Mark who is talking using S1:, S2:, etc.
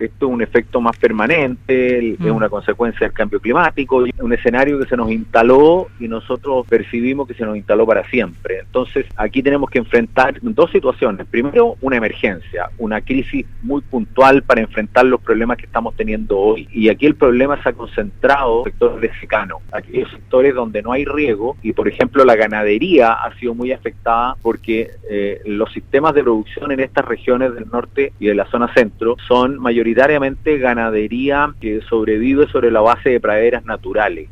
S1: esto es un efecto más permanente, es una consecuencia del cambio climático, un escenario que se nos instaló y nosotros percibimos que se nos instaló para siempre. Entonces, aquí tenemos que enfrentar dos situaciones. Primero, una emergencia, una crisis muy puntual para enfrentar los problemas que estamos teniendo hoy. Y aquí el problema se ha concentrado en sectores de secano, aquellos sectores donde no hay riego y, por ejemplo, la ganadería ha sido muy afectada porque los sistemas de producción en estas regiones del norte y de la zona centro son mayoritariamente ganadería que sobrevive sobre la base de praderas naturales.